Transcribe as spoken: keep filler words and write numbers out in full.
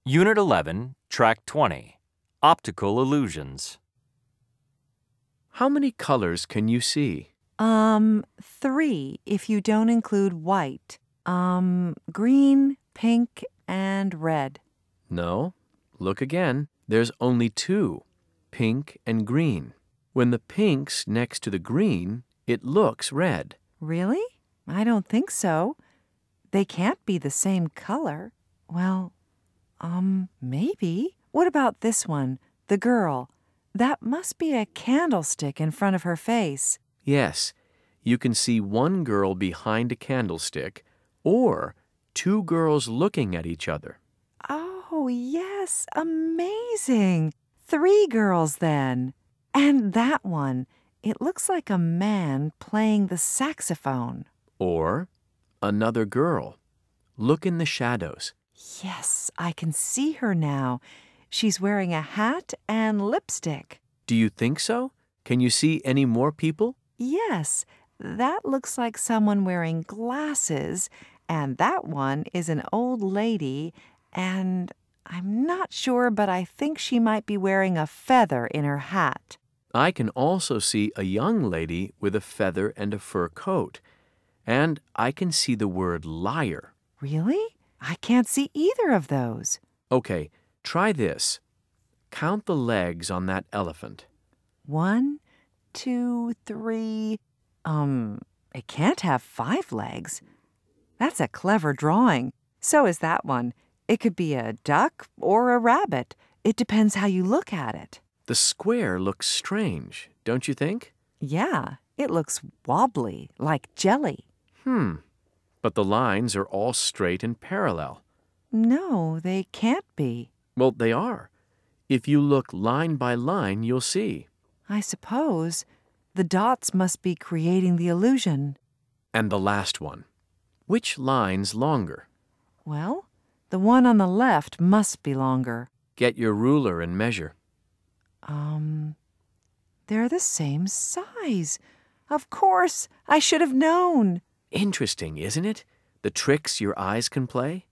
Unit eleven, Track twenty, Optical Illusions. How many colors can you see? Um, three, if you don't include white. Um, green, pink, and red. No. Look again. There's only two, pink and green. When the pink's next to the green, it looks red. Really? I don't think so. They can't be the same color. Well, um, maybe. What about this one, the girl? That must be a candlestick in front of her face. Yes, you can see one girl behind a candlestick or two girls looking at each other. Oh, yes, amazing. Three girls then. And that one, it looks like a man playing the saxophone. Or another girl. Look in the shadows. Yes, I can see her now. She's wearing a hat and lipstick. Do you think so? Can you see any more people? Yes, that looks like someone wearing glasses, and that one is an old lady, and I'm not sure, but I think she might be wearing a feather in her hat. I can also see a young lady with a feather and a fur coat. And I can see the word liar. Really? I can't see either of those. Okay, try this. Count the legs on that elephant. One, two, three. Um, it can't have five legs. That's a clever drawing. So is that one. It could be a duck or a rabbit. It depends how you look at it. The square looks strange, don't you think? Yeah, it looks wobbly, like jelly. Hmm, but the lines are all straight and parallel. No, they can't be. Well, they are. If you look line by line, you'll see. I suppose. The dots must be creating the illusion. And the last one. Which line's longer? Well, the one on the left must be longer. Get your ruler and measure. Um, they're the same size. Of course, I should have known. Interesting, isn't it? The tricks your eyes can play?